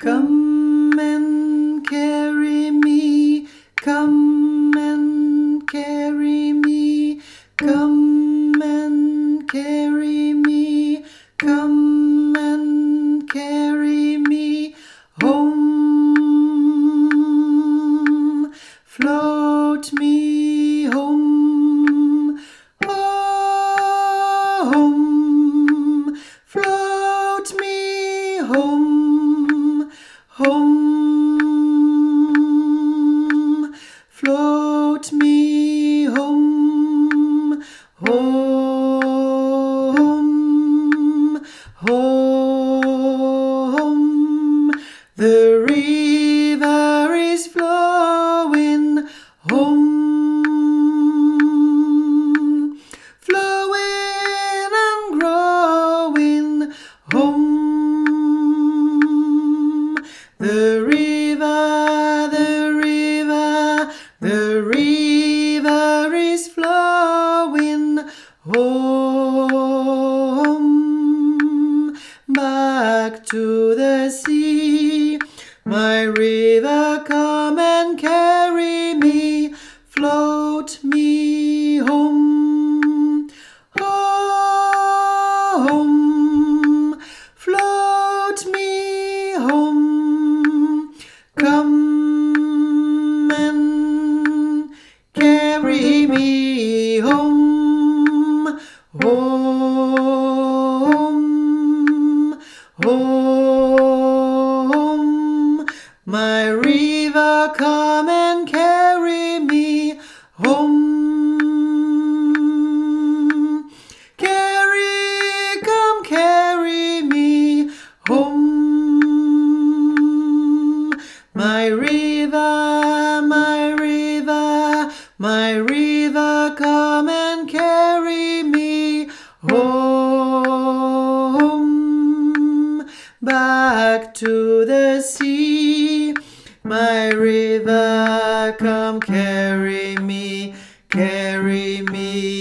Come and carry me, come and carry me, come and carry me, come and carry me home. Float me home, home. Float me home, home. Float me home, home, home. The river is flowing home, flowing and growing home. The river, the river, the river is flowing home, back to the sea. My river, come and carry me, float me home, home, float me home. Come and carry me home, home, home. My river, come and carry me home. Come carry me home. My river, my river, my river, come and carry me home, back to the sea. My river, come carry me, carry me